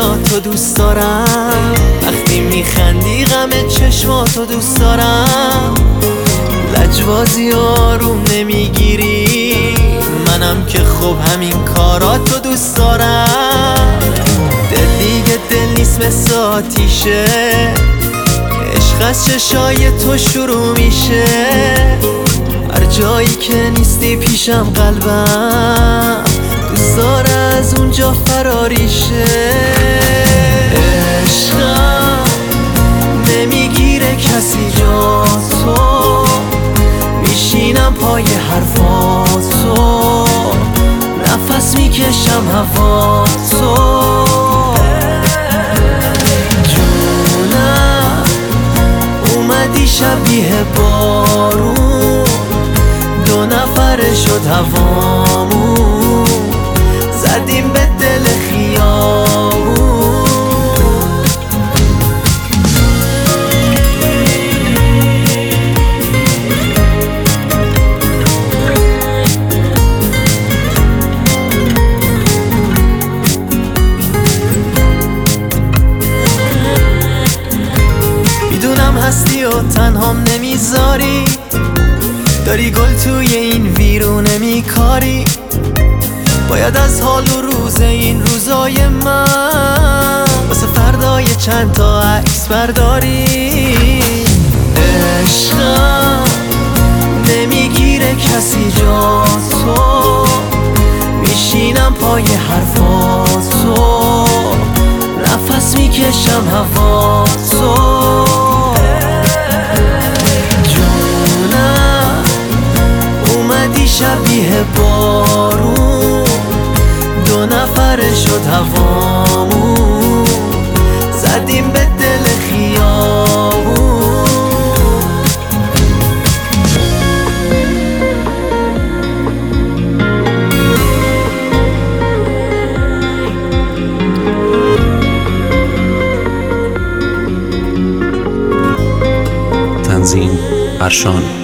چشماتو دوست دارم، وقتی میخندی غم چشماتو دوست دارم. لجبازی آروم نمیگیری، منم که خب همین کاراتو دوست دارم. دل دیگه دل نیست مثل آتیشه، عشق از چشای تو شروع میشه. هر جایی که نیستی پیشم قلبم دوست داره از اونجا فراریشه. عشقم نمیگیره کسی جاتو، میشینم پای حرفاتو، نفس میکشم هواتو. جونم اومدی شبیه بارون، دو نفره شد هوامون، زدیم به دل خیابون. میدونم هستی و تنهام نمیذاری، داری گل توی این ویرونه میکاری. باید از حال و روز این روزای من واسه فردای چند تا عکس برداری. عشقم نمیگیره کسی جاتو، میشینم پای حرفاتو، نفس میکشم هواتو. شبیه بارون، دو نفره شد هوامون، زدیم به دل خیابون. تنظیم ارشان.